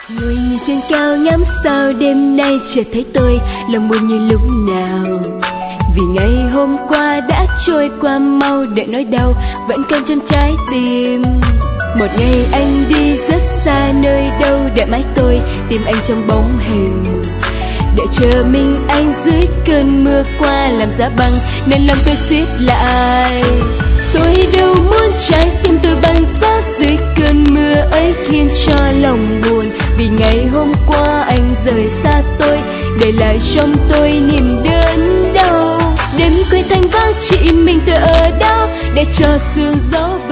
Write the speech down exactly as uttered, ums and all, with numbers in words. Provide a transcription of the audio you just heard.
Ngồi nhìn trên cao ngắm sao đêm nay chợt thấy tôi lòng buồn như lúc nào. Vì ngày hôm qua đã trôi qua mau, để nỗi đau vẫn còn trong trái tim. Một ngày anh đi rất xa nơi đâu, để mãi tôi tìm anh trong bóng hình. Để chờ mình anh dưới cơn mưa qua làm giá băng, nên lòng tôi siết lại. Tôi đâu muốn trái tim tôi băng giá dưới cơn mưa ấy, khiến cho lòng buồn. Vì ngày hôm qua anh rời xa tôi, để lại trong tôi niềm đớn đau. Đêm khuya thanh vắng chỉ mình tôi ở đó, để cho sương gió